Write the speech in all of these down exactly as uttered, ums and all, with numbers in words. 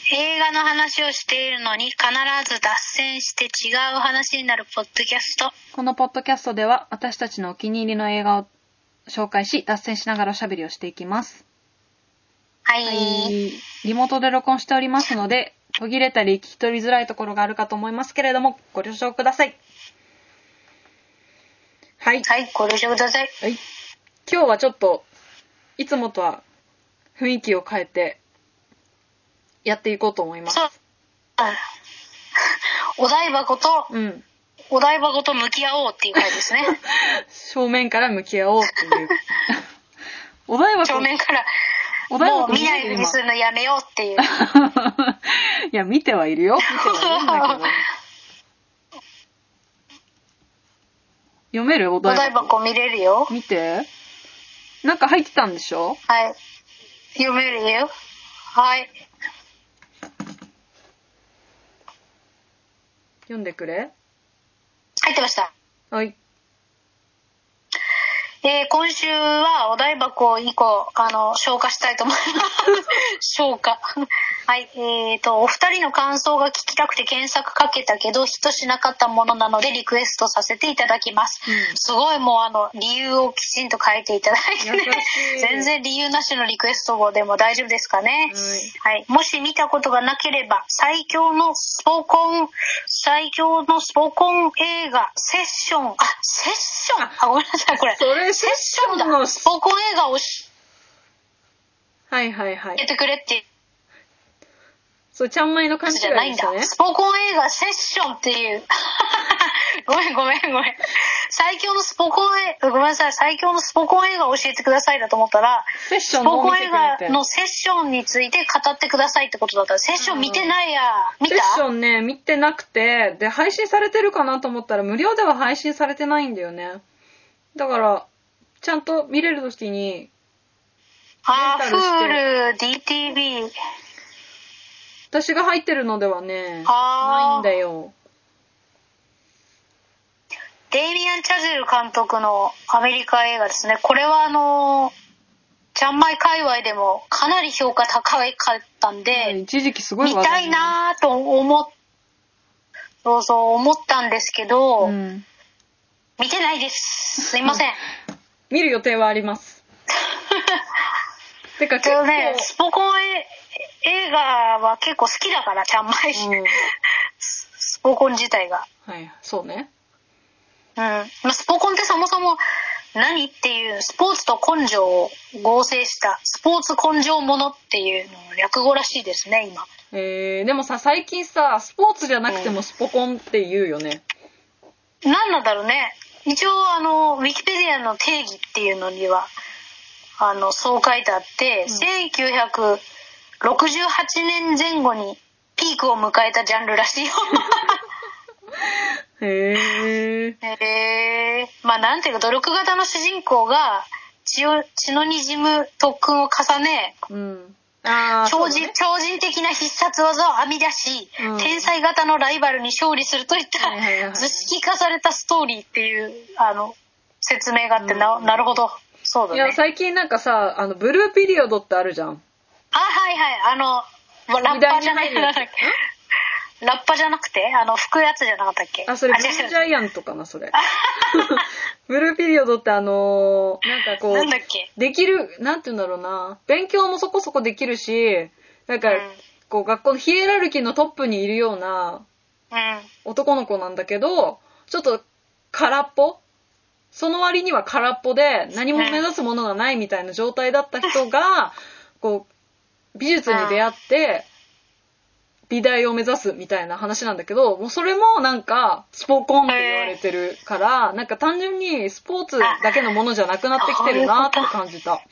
映画の話をしているのに必ず脱線して違う話になるポッドキャスト。 このポッドキャストでは私たちのお気に入りの映画を紹介し脱線しながらおしゃべりをしていきます。 はい、 はい、リモートで録音しておりますので途切れたり聞き取りづらいところがあるかと思いますけれどもご了承ください。はい、 はい、ご了承ください。 はい、今日はちょっといつもとは雰囲気を変えてやっていこうと思います。 そう、お台箱と、 うん、 お台箱と向き合おうっていう回ですね。 正面から向き合おうっていうお台箱正面からお台箱もう見ないふうにするのやめようっていう。 いや見てはいるよ。見てはいるんだけど。読めるお台箱。 お台箱見れるよ。 見て。なんか入ってたんでしょ？ はい。読めるよ。はい。 読んでくれ。 入ってました。 はい。 えー、今週はお台箱をいっこあの消化したいと思います消化はいえーとお二人の感想が聞きたくて検索かけたけどヒットしなかったものなのでリクエストさせていただきます、うん、すごいもうあの理由をきちんと書いていただいてね全然理由なしのリクエストでも大丈夫ですかね、はいはい、もし見たことがなければ最強のスポコン最強のスポコン映画セッションあセッションあごめんなさいこれそれセッションのスポコン映画をしはいはいはいやってくれってそうちゃんまいの勘違いでしたね。 じゃないんだ。スポコン映画セッションっていうごめんごめんごめん最強のスポコン映画ごめんなさい最強のスポコン映画を教えてくださいだと思ったらセッションスポコン映画のセッションについて語ってくださいってことだったらセッション見てないや、うん、見た？ セッションね見てなくてで配信されてるかなと思ったら無料では配信されてないんだよね。だからちゃんと見れるときにあー、Hulu、ディーティービー私が入ってるのではねないんだよ。 デイミアン・チャゼル監督のアメリカ映画ですね。これはあのちゃんまい界隈でもかなり評価高かったんで、 一時期すごい見たいなと思っそうそう思ったんですけど、うん、見てないです。すいません。 見る予定はあります。てか結構ね、スポコン映画は結構好きだからちゃんまいし、うん、スポコン自体が。 はい、そうね。 うん、まあ、スポコンってそもそも何っていうスポーツと根性を合成したスポーツ根性ものっていうのの略語らしいですね今。 えー、でもさ最近さスポーツじゃなくてもスポコンって言うよね。 うん、何なんだろうね。一応あのウィキペディアの定義っていうのにはあのそう書いてあって、うん、せんきゅうひゃくろくじゅうはちねんぜん後にピークを迎えたジャンルらしいよ。 へーへーまあなんていうか努力型の主人公が血を血のにじむ特訓を重ね、うん、あ超人、ね、超人的な必殺技を編み出し、うん、天才型のライバルに勝利するといった、はいはいはい、図式化されたストーリーっていうあの説明があって な,、うん、なるほどそうだね。 いや最近なんかさあのブルーピリオドってあるじゃん。 あはいはいあのラッパじゃないなんだっけラッパじゃなくてあの吹くやつじゃなかったっけ。 あそれブルージャイアントかなそれ。ブルーピリオドってあのー、なんかこうなんだっけできるなんて言うんだろうな勉強もそこそこできるしなんか、うん、こう学校のヒエラルキーのトップにいるような男の子なんだけどちょっと空っぽその割には空っぽで何も目指すものがないみたいな状態だった人がこう美術に出会って美大を目指すみたいな話なんだけどもうそれもなんかスポコンって言われてるからなんか単純にスポーツだけのものじゃなくなってきてるなって感じた。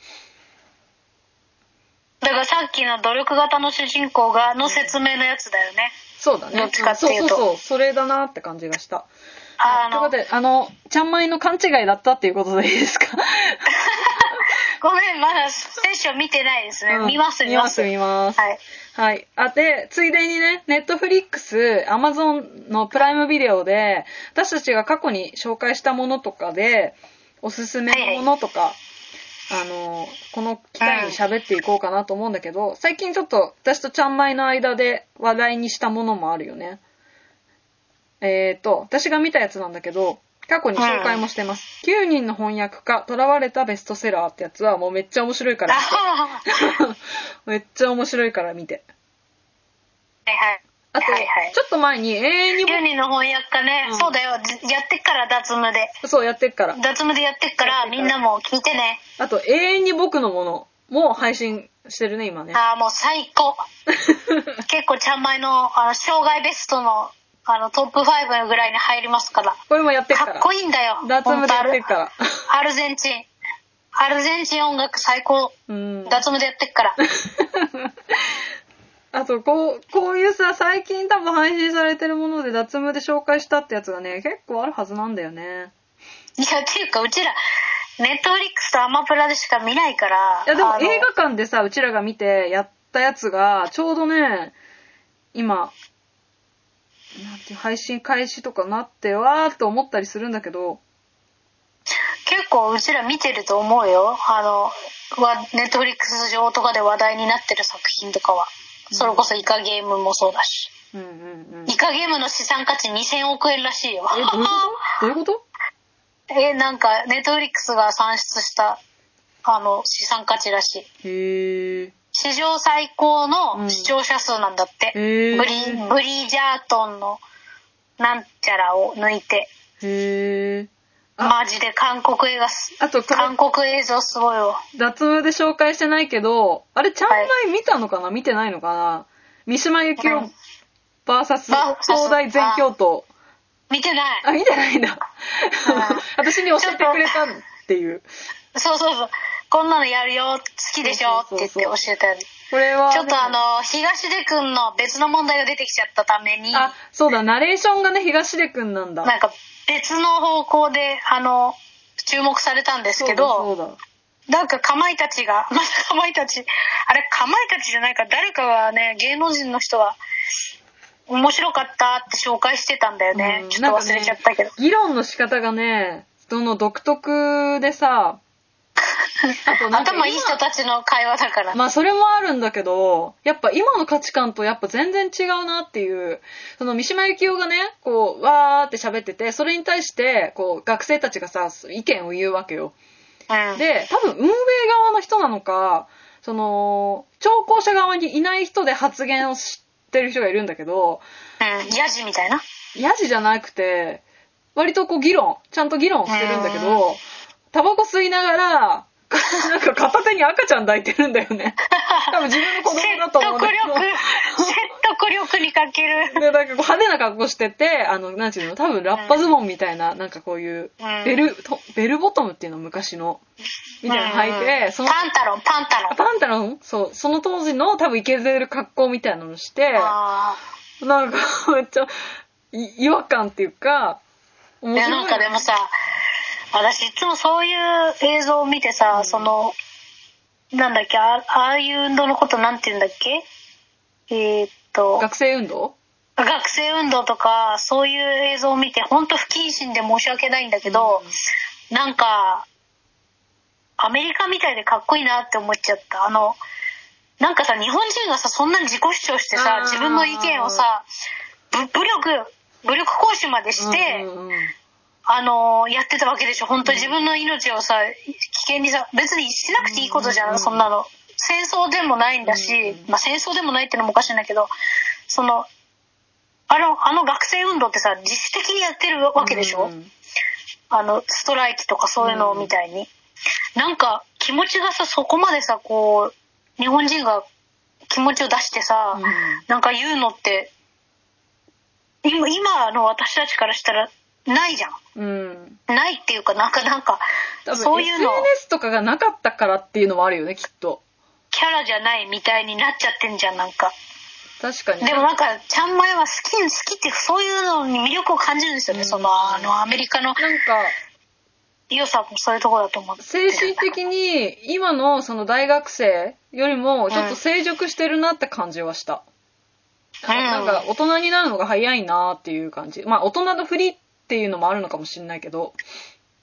だからさっきの努力型の主人公がの説明のやつだよね。 そうだね。どっちかっていうと。そうそうそうそれだなって感じがした。あのということであのちゃんまいの勘違いだったっていうことでいいですか。 ごめんまだセッション見てないですね、うん、見ます見ます見ますはい、はい、あでついでにねネットフリックスアマゾンのプライムビデオで私たちが過去に紹介したものとかでおすすめのものとか、はいはい、 あの、この機会に喋っていこうかなと思うんだけど、最近ちょっと私とちゃんまいの間で話題にしたものもあるよね。えーと、私が見たやつなんだけど、過去に紹介もしてます。きゅうにんの翻訳家、囚われたベストセラーってやつはもうめっちゃ面白いから見て。めっちゃ面白いから見て。 はいはい。 あと、 はいはい、 ちょっと前に永遠にきゅうにんの翻訳家ね、うん、そうだよ、やってっから脱務で。 そう、やってっから。 脱務でやってっから、みんなも聞いてね。 あと、永遠に僕のものも配信してるね、今ね。 ああ、もう最高。結構ちゃんまいの、あの、生涯ベストの、あの、トップファイブぐらいに入りますから。 これもやってっから。 かっこいいんだよ。 脱務でやってっから。 アルゼンチン。アルゼンチン音楽最高。うん、脱務でやってっから。 あと、こう、こういうさ、最近多分配信されてるもので脱務で紹介したってやつがね、結構あるはずなんだよね。 いや、っていうか、うちら、ネットフリックスとアマプラでしか見ないから。 いや、でも映画館でさ、うちらが見てやったやつが、ちょうどね、今、なんていう、配信開始とかなって、わーっと思ったりするんだけど。 結構うちら見てると思うよ。あの、ネットフリックス上とかで話題になってる作品とかは。それこそイカゲームもそうだし。うんうんうん、イカゲームの資産価値にせんおくえんらしいよ。 え、どういうことどういうことえ、なんか、ネットフリックスが算出した、あの、資産価値らしい。へー。史上最高の視聴者数なんだって。うん、ブリ、ブリジャートンのなんちゃらを抜いて。へー。マジで韓国映画す。あと、韓国映像すごいわ。 脱務で紹介してないけど、あれ、ちゃんまい見たのかな、はい、見てないのかな三島由紀夫 ブイエス 東大全教頭。 見てない。 あ、見てないんだ。私に教えてくれたっていう。 そうそうそう。こんなのやるよ、好きでしょって言って教えたり。 これは、ね、 ちょっとあの、東出くんの別の問題が出てきちゃったために。 あ、そうだ、ナレーションがね、東出くんなんだ。 なんか別の方向で、あの、注目されたんですけど、そうだそうだ。なんかかまいたちが、またかまいたち、あれかまいたちじゃないか、誰かがね、芸能人の人が、面白かったって紹介してたんだよね。うん、ちょっと忘れちゃったけど。 ね、議論の仕方がね、その独特でさ、 あとなんか頭いい人たちの会話だから。 まあそれもあるんだけど、やっぱ今の価値観とやっぱ全然違うなっていう、その三島由紀夫がね、こう、わーって喋ってて、それに対して、こう、学生たちがさ、意見を言うわけよ。うん、で、多分運営側の人なのか、その、聴講者側にいない人で発言をしてる人がいるんだけど、 うん、ヤジみたいな？ ヤジじゃなくて、割とこう議論、ちゃんと議論してるんだけど、タバコ吸いながら、なんか片手に赤ちゃん抱いてるんだよね。多分自分の子供だと思うんだけど。 説得力、説得力に欠ける。 で、なんかこう派手な格好してて、あの、なんていうの、多分ラッパズボンみたいな、なんかこういう、ベル、とベルボトムっていうの昔の、みたいなの履いて、 うん、そのパンタロン、パンタロン。 パンタロンそう、その当時の多分イケてる格好みたいなのして、なんかめっちゃ違和感っていうか、 面白い。いや、なんかでもさ、私いつもそういう映像を見てさ、うん、そのなんだっけ あ, ああいう運動のことなんて言うんだっけえー、っと学生運動学生運動とかそういう映像を見て本当不謹慎で申し訳ないんだけど、うん、なんかアメリカみたいでかっこいいなって思っちゃった。あのなんかさ日本人がさそんなに自己主張してさ自分の意見をさ武力武力行使までして、うんうん、あのやってたわけでしょ。本当に自分の命をさ危険にさ別にしなくていいことじゃん、うん、そんなの戦争でもないんだし、うん、まあ戦争でもないってのもおかしいんだけど、そのあのあの学生運動ってさ自主的にやってるわけでしょ、うん、あのストライキとかそういうのみたいに、うん、なんか気持ちがさそこまでさこう日本人が気持ちを出してさ、うん、なんか言うのって今今の私たちからしたらないじゃん、うん、ないっていうかなんかなんかそういうのエスエヌエス とかがなかったからっていうのもあるよねきっと。 キャラじゃないみたいになっちゃってんじゃんなんか。 確かに。 でもなんかちゃんまいは好き好きってそういうのに魅力を感じるんですよね、うん、そのあのアメリカのなんか良さもそういうところだと思って。 精神的に今のその大学生よりもちょっと成熟してるなって感じはした。うん、なんか大人になるのが早いなっていう感じ。まあ大人のふりっていうのもあるのかもしれないけど。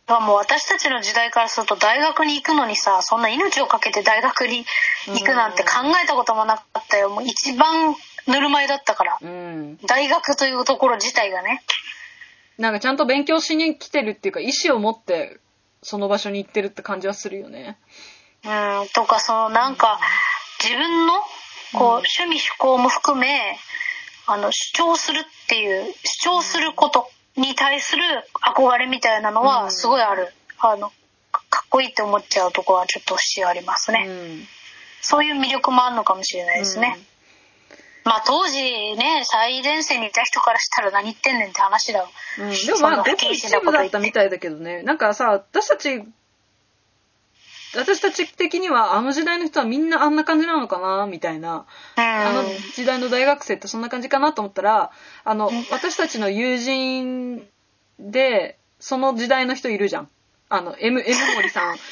だからもう私たちの時代からすると大学に行くのにさ、そんな命をかけて大学に行くなんて考えたこともなかったよ。もう一番ぬるま湯だったから、うん、大学というところ自体がね。 なんかちゃんと勉強しに来てるっていうか、意思を持ってその場所に行ってるって感じはするよね。 うん、とかそのなんか、うん、自分のこう、うん、趣味趣向も含めあの主張するっていう主張することに対する憧れみたいなのはすごいある、うん、あのかっこいいって思っちゃうところはちょっと節ありますね、うん、そういう魅力もあるのかもしれないですね、うん、まあ当時ね最前線にいた人からしたら何言ってんねんって話だ、 うん、でもまあごく一部だったみたいだけどね。なんかさ、私たち私たち的にはあの時代の人はみんなあんな感じなのかなみたいな、うん、あの時代の大学生ってそんな感じかなと思ったら、あの、うん、私たちの友人でその時代の人いるじゃん。あの M, M 森さん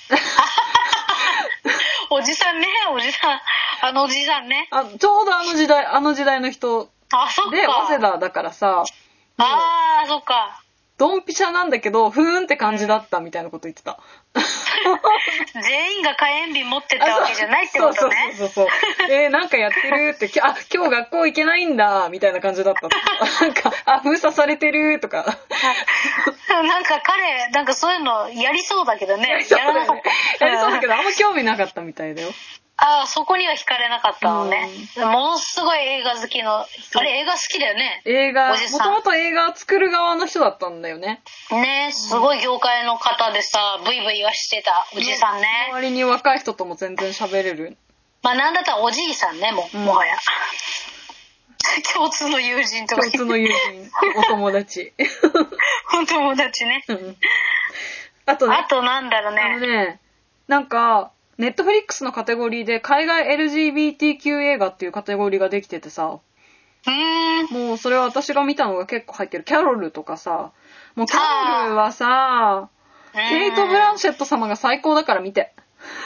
おじさんね、おじさん、あのおじさんね、 あちょうどあの時代あの時代の人あ、そっか、 で早稲田だからさ、 あーそっか、ドンピシャなんだけどふーんって感じだったみたいなこと言ってた、うん全員が火炎瓶持ってたわけじゃないってことね。 そうそうそうそうえー、なんかやってるってあ今日学校行けないんだみたいな感じだったなんかあ封鎖されてるとかなんか彼なんかそういうのやりそうだけどね、 やらなかったやりそうだけどあんま興味なかったみたいだよ。 ああ、そこには惹かれなかったのね、うん、ものすごい映画好きの、あれ映画好きだよね、 映画、もともと映画作る側の人だったんだよね。 ね、すごい業界の方でさ、ブイブイ言わしてたおじさんね。 周りに若い人とも全然喋れる。 まあなんだったらおじいさんね、もう、うん、もはや。共通の友人とか。 共通の友人、お友達。 お友達ね。 あとね。 あとなんだろうね。 あのね、なんか、ネットフリックスのカテゴリーで海外 エルジービーティーキュー 映画っていうカテゴリーができててさ、 うーん、 もうそれは私が見たのが結構入ってる。キャロルとかさ、もうキャロルはさ、ケイト・ブランシェット様が最高だから見て。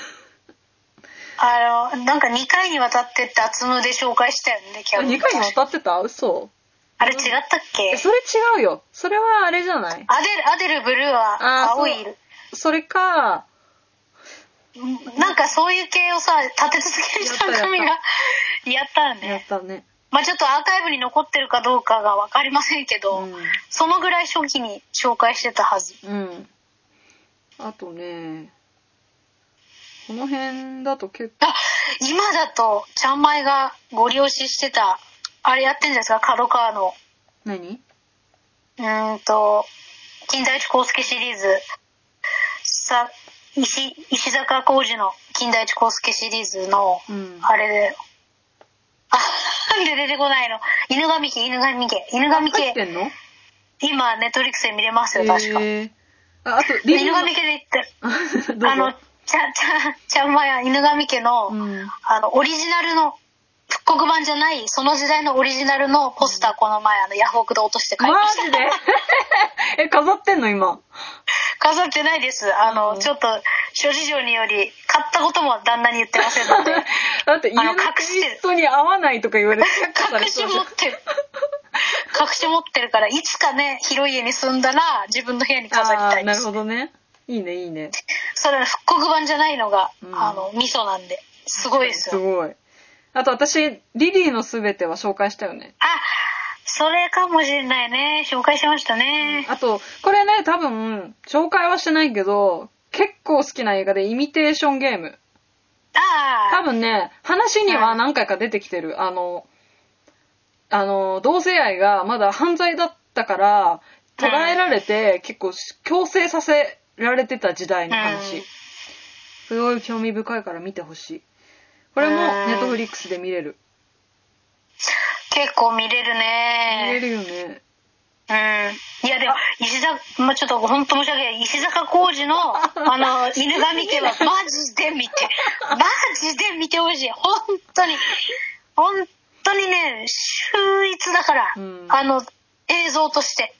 あのなんかにかいにわたって脱毛で紹介したよね、キャロル。 にかいにわたってた？嘘。 あれ違ったっけ？ それ違うよ。それはあれじゃない？ アデル、アデルブルーは青い。 そ, それか、 なんかそういう系をさ立て続けにさん組がやったね。 やったね。 まあちょっとアーカイブに残ってるかどうかが分かりませんけど、うん、そのぐらい初期に紹介してたはず。 うん。あとね、この辺だと結構。 あ、今だとちゃんまいがご利用ししてたあれやってんじゃないですか、角川の。 何？ うーんと金田一耕助シリーズさ。石, 石坂浩二の金田一耕助シリーズの、うん、あれで、あ、なんで出てこないの、犬神家、犬神家、犬神家。 入ってんの？ 今、ネットフリックスで見れますよ、確か。 えー、あ、あと、 犬神家で言って、あの、ちゃ、ちゃ、ちゃんまや、犬神家の、うん、あの、オリジナルの、復刻版じゃない、その時代のオリジナルのポスター、この前、あの、ヤフオクで落として買いました。 マジでえ、飾ってんの今？ 飾ってないです。あの、うん、ちょっと諸事情により買ったことも旦那に言ってませんので。 だって家のテイストに合わないとか言われて隠し持ってる。隠し持ってるから、いつかね広い家に住んだら自分の部屋に飾りたいです。 なるほどね。いいねいいね。 それは復刻版じゃないのが、うん、あの味噌なんですごいですよ。 すごい。あと私リリーのすべては紹介したよね。 あ、それかもしれないね。紹介しましたね。 うん、あとこれね多分紹介はしてないけど結構好きな映画でイミテーションゲーム。 ああ。 多分ね話には何回か出てきてる。あのあの同性愛がまだ犯罪だったから捉えられて、うん、結構強制させられてた時代の話。うん、すごい興味深いから見てほしい。これもネットフリックスで見れる。 結構見れるね。 見れるよね。 うん。いやでも石坂、まあ、ちょっと本当申し訳ない。石坂浩二のあの犬神家はマジで見て、マジで見てほしい。本当に本当にね秀逸だから、うん、あの映像として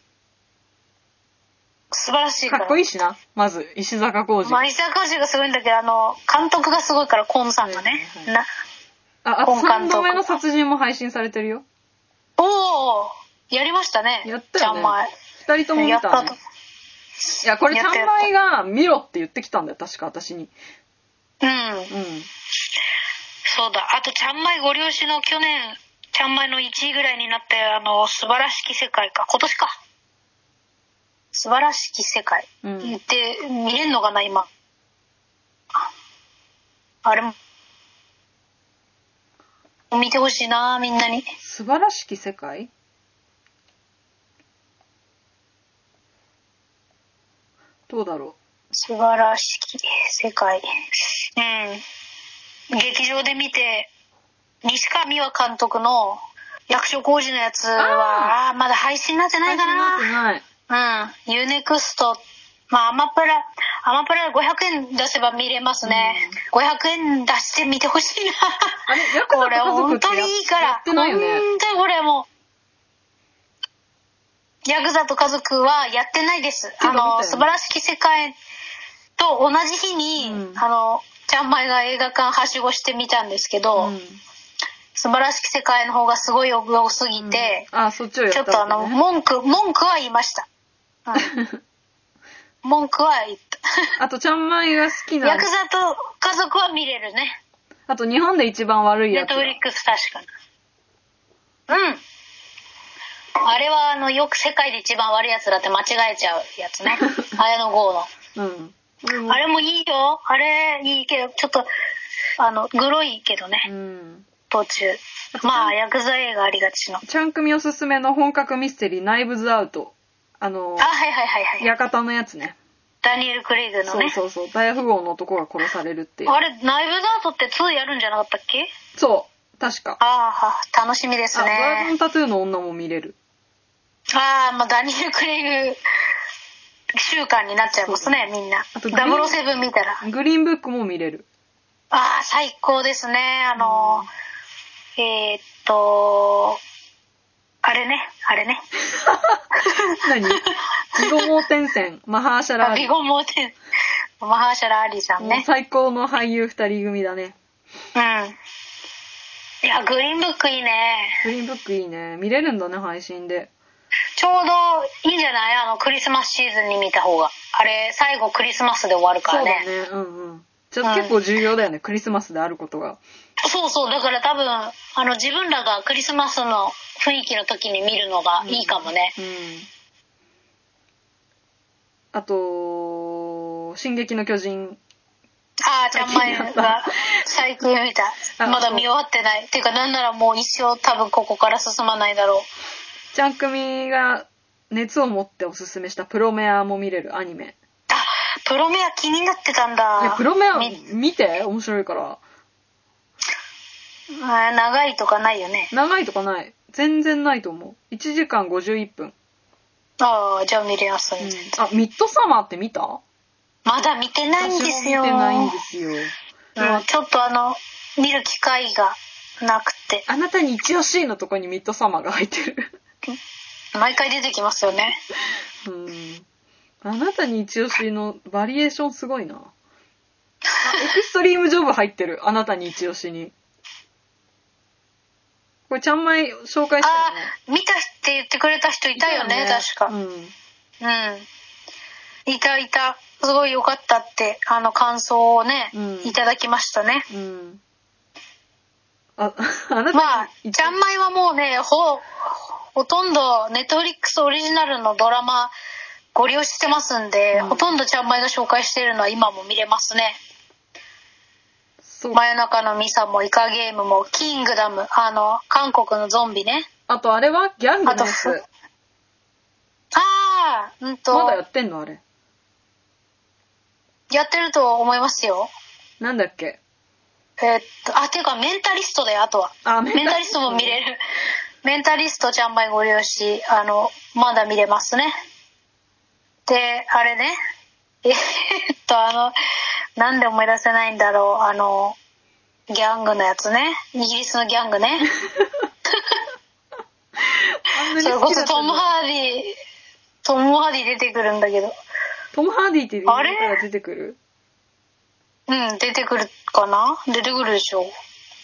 素晴らしいから。 かっこいいしな。まず石坂浩二。 まあ石坂浩二がすごいんだけど、あの監督がすごいからコンさんがね。はいはい、なあ、あとさんどめの殺人も配信されてるよ。 おお、やりましたね。 やったよね。 ちゃんまい。 ふたりとも見た、ね。やったと。 いや、これちゃんまいが見ろって言ってきたんだよ、確か私に。 うん。 うん。 そうだ。あと、ちゃんまいご両親の去年、ちゃんまいのいちいぐらいになって、あの、素晴らしき世界か。今年か。素晴らしき世界。うん、言って、見れんのかな、今。あれも。見てほしいな、みんなに。 素晴らしき世界？どうだろう。 素晴らしき世界。うん。劇場で見て、西川美和監督の役所広司のやつは、ああ、まだ配信になってないかな。 配信になってない。 うん。ユーネクスト、まあ、アマプラ、アマプラごひゃくえん出せば見れますね。うん、ごひゃくえん出して見てほしいな。 あれ、ヤクザと家族ってや、これ本当にいいから。やってないよね。 本当にこれもう。ヤクザと家族はやってないです。あの、素晴らしき世界と同じ日に、うん、あの、ちゃんまいが映画館はしごしてみたんですけど、うん、素晴らしき世界の方がすごい多すぎて、 うん、あ、そっちをやったわけね、 ちょっとあの、文句、文句は言いました。うん、文句は言った。 あと、ちゃんまいが好きな。 ヤクザと家族は見れるね。 あと、日本で一番悪いやつ。 ネットフリックス確かに。うん。あれは、あの、よく世界で一番悪いやつだって間違えちゃうやつね。綾野剛の。うん。あれもいいよ。あれいいけど、ちょっと、あの、グロいけどね。うん。途中。まあ、ヤクザ映画ありがちの。 ちゃんくみおすすめの本格ミステリー、ナイブズアウト。あの、 あ、はいはいはいはい。 館のやつね。 ダニエル・クレイグのね。 そうそうそう。大富豪の男が殺されるっていう。 あれ、ナイブズアウトってツーやるんじゃなかったっけ？ そう。確か。 ああ、楽しみですね。 ドラゴンタトゥーの女も見れる。 ああ、まあ、ダニエル・クレイグ週間になっちゃいますね、みんな。あとダブルセブン見たら。 グリーンブックも見れる。 ああ、最高ですね。あの、うん、えー、っと、あれね、あれね。 何？ビゴモーテンセン、マハーシャラーリ。 ビゴモーテン、マハーシャラーリさんね。 もう最高の俳優二人組だね。 うん。いや、グリーンブックいいね。 グリーンブックいいね。見れるんだね、配信で。 ちょうどいいんじゃない？あの、クリスマスシーズンに見た方が。あれ、最後クリスマスで終わるからね。 そうだね、うんうん。じゃあ、うん、結構重要だよね、クリスマスであることが。 そうそう、だから多分、あの、自分らがクリスマスの雰囲気の時に見るのがいいかもね。うん。うん、 あと、進撃の巨人。 ああ、ちゃんまいが最近見た。まだ見終わってない。っていうか、なんならもう一生多分ここから進まないだろう。 ちゃんくみが熱を持っておすすめしたプロメアも見れるアニメ。 あ、プロメア気になってたんだ。 いや、プロメア見て、面白いから。 あ、長いとかないよね。 長いとかない。全然ないと思う。いちじかんごじゅういっぷん。 ああ、じゃあ見れます、ね、 うん。あ、ミッドサマーって見た？ まだ見てないんですよ。 私も見てないんですよ。 うん、ちょっとあの、見る機会がなくて。 あなたに一押しのとこにミッドサマーが入ってる。 毎回出てきますよね。 うん。あなたに一押しのバリエーションすごいな。あ、エクストリームジョブ入ってる。あなたに一押しに。これちゃんまい紹介したよね。 あ、見たって言ってくれた人いたよね、よね確か。うん。うん。いたいた。すごい良かったって、あの感想をね、うん、いただきましたね。うん。あ、あなたまあ、ちゃんまいはもうね、ほ、ほとんどネットフリックスオリジナルのドラマご利用してますんで、うん、ほとんどちゃんまいが紹介しているのは今も見れますね。真夜中のミサもイカゲームもキングダム、あの韓国のゾンビね。 あとあれはギャングのやつ。 ああ、うんと。 まだやってんのあれ。 やってると思いますよ。 なんだっけ。 えー、っとあていうかメンタリストだよ。あとは。あ、メンタリストも見れる。メンタリストちゃんまいご利用し、あのまだ見れますね。であれね。えー、っとあの。なんで思い出せないんだろう。あのギャングのやつね。イギリスのギャングね。それこそトム・ハーディトム・ハーディ出てくるんだけど。 トム・ハーディっていう方が出てくる？ うん、出てくるかな？出てくるでしょ。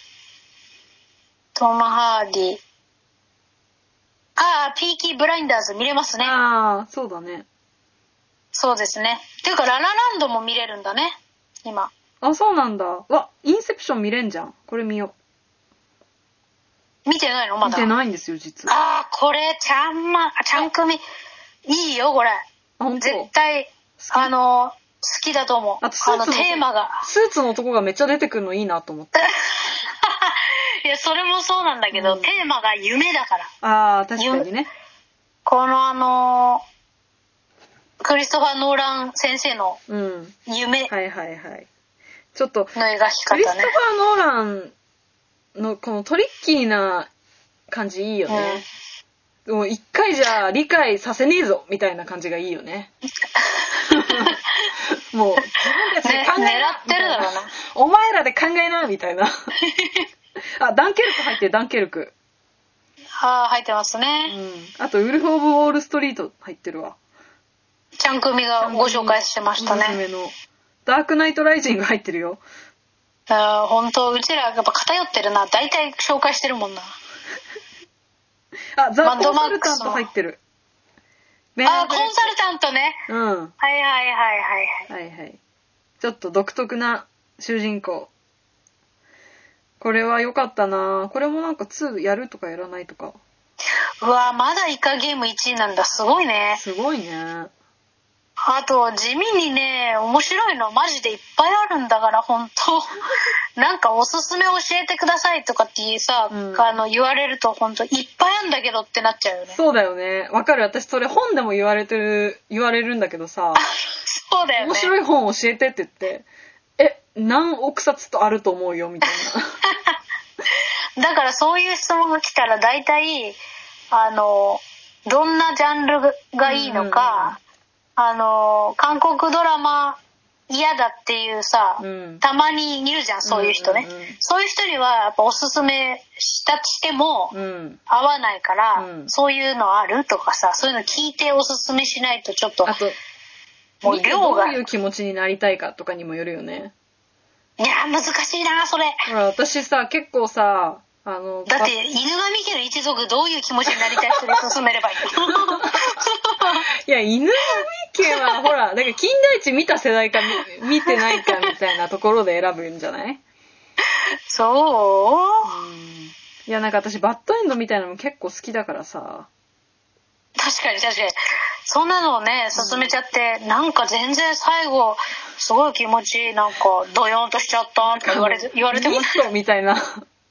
トム・ハーディ。ああ、ピーキー・ブラインダーズ見れますね。 ああ、そうだね。 そうですね。っていうか、ララランドも見れるんだね、今。 あ、そうなんだ。わ、インセプション見れんじゃん。これ見よ見てないのまだ。 見てないんですよ、実は。 ああ、これ、ちゃんま、ちゃん組、いいよ、これ。 あ、本当。 絶対、あの、好きだと思う。 あとスーツのあの、テーマが。 スーツの男がめっちゃ出てくるのいいなと思って。 いや、それもそうなんだけど、うん、テーマが夢だから。 ああ、確かにね。 このあのー、クリストファー・ノーラン先生の夢、うん、 はいはいはい。ちょっと、 の描き方ね。 クリストファー・ノーランのこのトリッキーな感じいいよね。うん、もう一回じゃ理解させねえぞみたいな感じがいいよね。もう自分たちで考えな、 ね、狙ってるだろうな。 お前らで考えなみたいな。あ、ダンケルク入ってる、ダンケルク。 ああ、入ってますね。 うん。あとウルフ・オブ・ウォール・ストリート入ってるわ。 ちゃん組がご紹介してましたね。 おすすめのダークナイト・ライジング入ってるよ。 ああ、本当うちらやっぱ偏ってるな。大体紹介してるもんな。 あ、ザ・コンサルタント入ってる。 あ、コンサルタントね。 うん。はいはいはいはいはい。 はいはい。ちょっと独特な主人公。これは良かったな。これもなんかにやるとかやらないとか。 うわ、まだイカゲームいちいなんだ。すごいね。 すごいね。 あと地味にね、面白いのマジでいっぱいあるんだから本当なんかおすすめ教えてくださいとかってさ、うん、あの言われると本当いっぱいあるんだけどってなっちゃうよね。 そうだよね。わかる。私それ本でも言われてる言われるんだけどさ。 そうだよね。 面白い本教えてって言って、え、何億冊とあると思うよみたいな。だからそういう質問が来たら大体あのどんなジャンルがいいのか。うん、あの韓国ドラマ嫌だっていうさ、うん、たまにいるじゃんそういう人ね、うんうんうん、そういう人にはやっぱおすすめしたとしても、うん、合わないから、うん、そういうのあるとかさ、そういうの聞いておすすめしないとちょっと、 あともう量がどういう気持ちになりたいかとかにもよるよね。 いや難しいなそれ。 ほら私さ結構さあのだって犬神家の一族どういう気持ちになりたい人に勧めればいいのいや犬神家はほらだから金田一見た世代か見てないかみたいなところで選ぶんじゃない？ そう、 うん、いやなんか私バッドエンドみたいなのも結構好きだからさ。 確かに確かにそんなのをね勧めちゃって、うん、なんか全然最後すごい気持ちなんかドヨンとしちゃったって言われて言われてもみたいな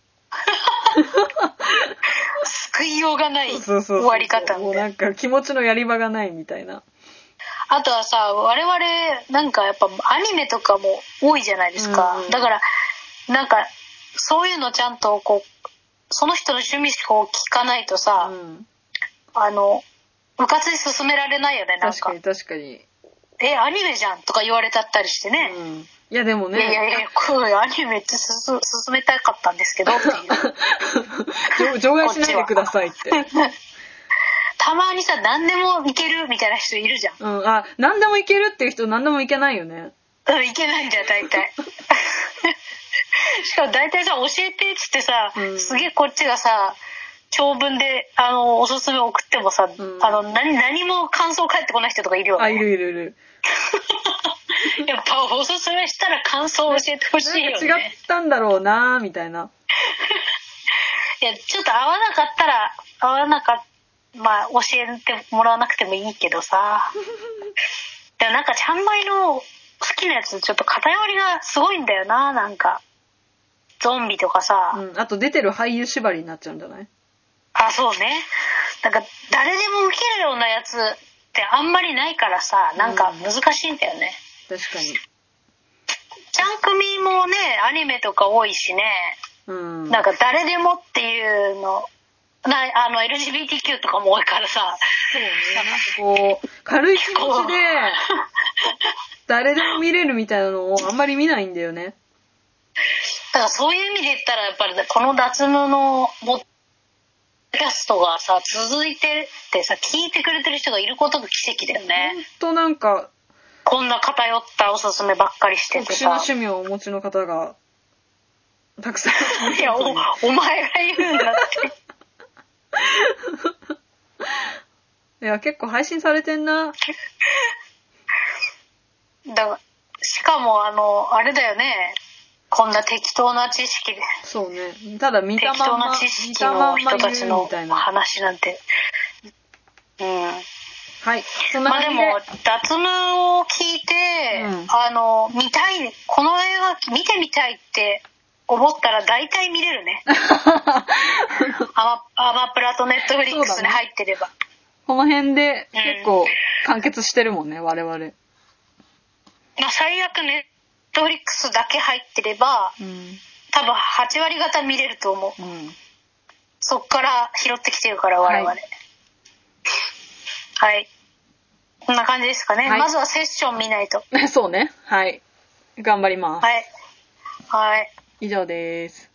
救いようがない終わり方みたいな。 もうなんか気持ちのやり場がないみたいな。 あとはさ我々なんかやっぱアニメとかも多いじゃないですか、うんうん、だからなんかそういうのちゃんとこうその人の趣味しか聞かないとさ、うん、あの部活に進められないよね。なんか確かに確かにえアニメじゃんとか言われたったりしてね、うん、 いやでもねいやいやいやこれアニメってすす進めたかったんですけどっていう除外しないでくださいってたまにさ何でもいけるみたいな人いるじゃん、 うん、あ何でもいけるっていう人何でもいけないよね。 うんいけないんだよ大体しかも大体さ教えてっつってさ、うん、すげえこっちがさ長文であのおすすめ送ってもさ、うん、あの 何, 何も感想返ってこない人とかいるよね。 あいるいるいるやっぱおすすめしたら感想を教えてほしいよね。 違ったんだろうなみたいな。 いやちょっと合わなかったら合わなかったまあ教えてもらわなくてもいいけどさでもなんかちゃんまいの好きなやつちょっと偏りがすごいんだよな。なんかゾンビとかさ、 うん、あと出てる俳優縛りになっちゃうんじゃない？ あそうね。なんか誰でも受けるようなやつってあんまりないからさなんか難しいんだよね、 うん、確かに。 ちゃん組もねアニメとか多いしね、うん、なんか誰でもっていうのなあの エルジービーティーキュー とかも多いからさそうねなんかこう軽い気持ちで誰でも見れるみたいなのをあんまり見ないんだよね。 だからそういう意味で言ったらやっぱりこの脱毛のポッドキャストがさ続いてってさ聞いてくれてる人がいることが奇跡だよね。 ほんとなんかこんな偏ったおすすめばっかりしててさ特殊な趣味をお持ちの方がたくさんいや お, お前が言うんだっていや結構配信されてんな。 だしかもあのあれだよね、こんな適当な知識で、 そうね、ただ見た適当まんまな知識の人たちの見たまんま言うみたいな。 話なんて、うん、 はい、そんなまあで感じで。 も脱毛を聞いて、 うん、 あの見たい、この映画見てみたいって思ったら大体見れるね。アマ、アマプラとネットフリックスに入ってれば、ね、 この辺で結構完結してるもんね、うん、我々。 まあ、最悪ネットフリックスだけ入ってれば、うん、多分はち割方見れると思う、うん、そっから拾ってきてるから我々。はい、はい、こんな感じですかね、はい、まずはセッション見ないと。 そうね、はい、頑張ります。 はい、はい、 以上です。